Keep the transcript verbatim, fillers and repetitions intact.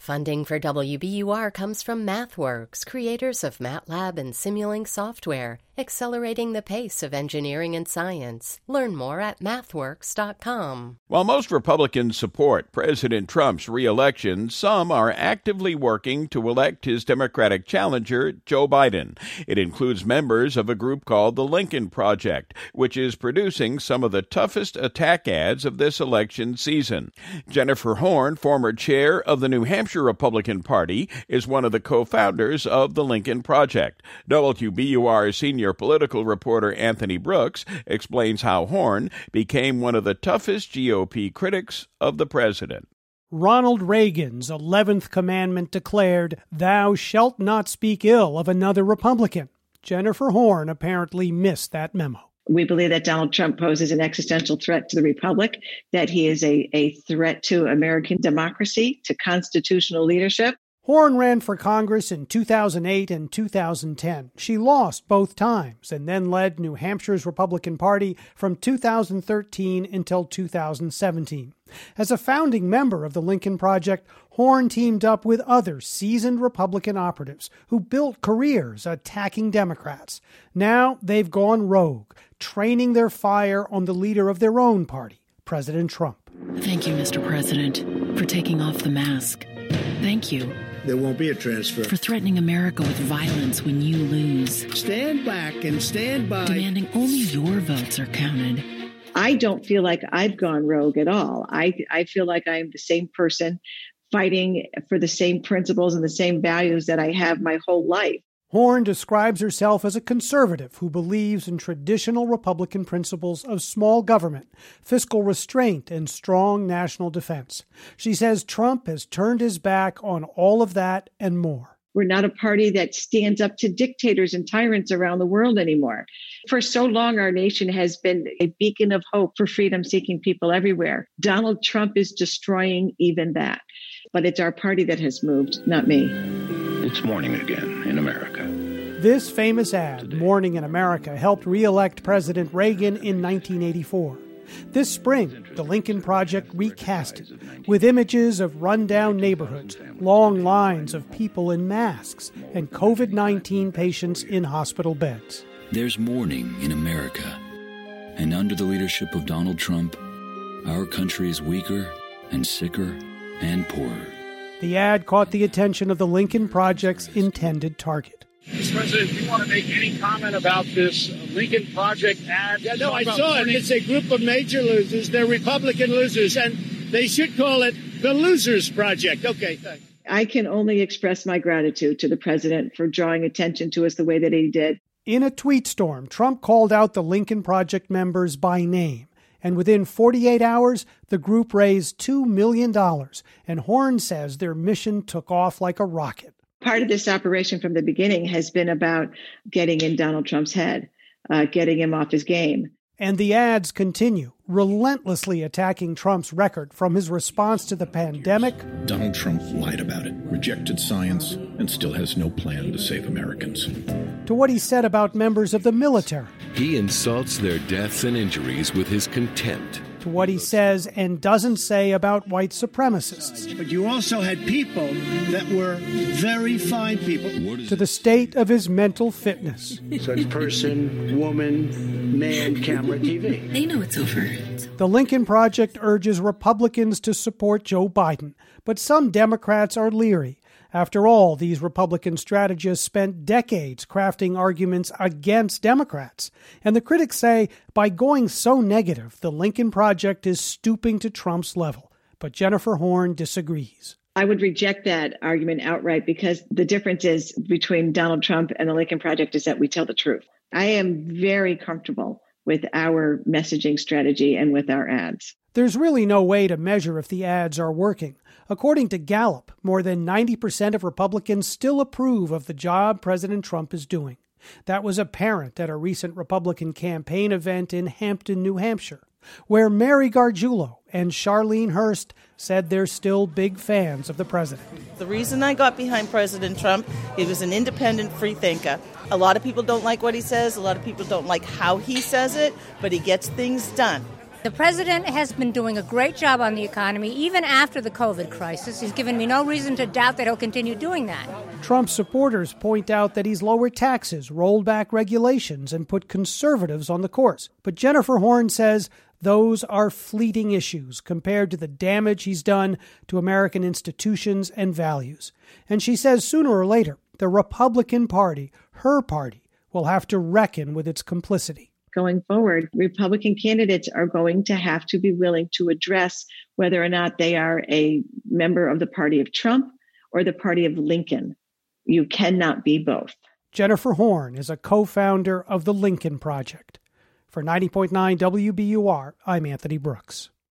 Funding for W B U R comes from MathWorks, creators of MATLAB and Simulink software, accelerating the pace of engineering and science. Learn more at mathworks dot com. While most Republicans support President Trump's re-election, some are actively working to elect his Democratic challenger, Joe Biden. It includes members of a group called the Lincoln Project, which is producing some of the toughest attack ads of this election season. Jennifer Horn, former chair of the New Hampshire Republican Party, is one of the co-founders of the Lincoln Project. W B U R senior political reporter Anthony Brooks explains how Horn became one of the toughest G O P critics of the president. Ronald Reagan's eleventh commandment declared, "Thou shalt not speak ill of another Republican." Jennifer Horn apparently missed that memo. We believe that Donald Trump poses an existential threat to the republic, that he is a, a threat to American democracy, to constitutional leadership. Horn ran for Congress in two thousand eight and two thousand ten. She lost both times and then led New Hampshire's Republican Party from two thousand thirteen until two thousand seventeen. As a founding member of the Lincoln Project, Horn teamed up with other seasoned Republican operatives who built careers attacking Democrats. Now they've gone rogue, training their fire on the leader of their own party, President Trump. Thank you, Mister President, for taking off the mask. Thank you. There won't be a transfer. For threatening America with violence when you lose. Stand back and stand by. Demanding only your votes are counted. I don't feel like I've gone rogue at all. I, I feel like I'm the same person fighting for the same principles and the same values that I have my whole life. Horn describes herself as a conservative who believes in traditional Republican principles of small government, fiscal restraint, and strong national defense. She says Trump has turned his back on all of that and more. We're not a party that stands up to dictators and tyrants around the world anymore. For so long, our nation has been a beacon of hope for freedom-seeking people everywhere. Donald Trump is destroying even that. But it's our party that has moved, not me. It's morning again in America. This famous ad, Morning in America, helped re-elect President Reagan in nineteen eighty-four. This spring, the Lincoln Project recast it with images of rundown neighborhoods, long lines of people in masks, and covid nineteen patients in hospital beds. There's morning in America. And under the leadership of Donald Trump, our country is weaker and sicker and poorer. The ad caught the attention of the Lincoln Project's intended target. Mister President, do you want to make any comment about this Lincoln Project ad? Yeah, no, I saw it. It's a group of major losers. They're Republican losers, and they should call it the Losers Project. Okay, thanks. I can only express my gratitude to the president for drawing attention to us the way that he did. In a tweet storm, Trump called out the Lincoln Project members by name. And within forty-eight hours, the group raised two million dollars. And Horn says their mission took off like a rocket. Part of this operation from the beginning has been about getting in Donald Trump's head, uh, getting him off his game. And the ads continue, relentlessly attacking Trump's record from his response to the pandemic. Donald Trump lied about it, rejected science, and still has no plan to save Americans. To what he said about members of the military. He insults their deaths and injuries with his contempt. To what he says and doesn't say about white supremacists. But you also had people that were very fine people. To the state of his mental fitness. Such person, woman, man, camera, T V. They know it's over. The Lincoln Project urges Republicans to support Joe Biden, but some Democrats are leery. After all, these Republican strategists spent decades crafting arguments against Democrats. And the critics say by going so negative, the Lincoln Project is stooping to Trump's level. But Jennifer Horn disagrees. I would reject that argument outright because the difference is between Donald Trump and the Lincoln Project is that we tell the truth. I am very comfortable with our messaging strategy and with our ads. There's really no way to measure if the ads are working. According to Gallup, more than ninety percent of Republicans still approve of the job President Trump is doing. That was apparent at a recent Republican campaign event in Hampton, New Hampshire, where Mary Gargiulo and Charlene Hurst said they're still big fans of the president. The reason I got behind President Trump, he was an independent free thinker. A lot of people don't like what he says. A lot of people don't like how he says it, but he gets things done. The president has been doing a great job on the economy, even after the COVID crisis. He's given me no reason to doubt that he'll continue doing that. Trump supporters point out that he's lowered taxes, rolled back regulations, and put conservatives on the course. But Jennifer Horn says those are fleeting issues compared to the damage he's done to American institutions and values. And she says sooner or later, the Republican Party, her party, will have to reckon with its complicity. Going forward, Republican candidates are going to have to be willing to address whether or not they are a member of the party of Trump or the party of Lincoln. You cannot be both. Jennifer Horn is a co-founder of the Lincoln Project. For ninety point nine W B U R, I'm Anthony Brooks.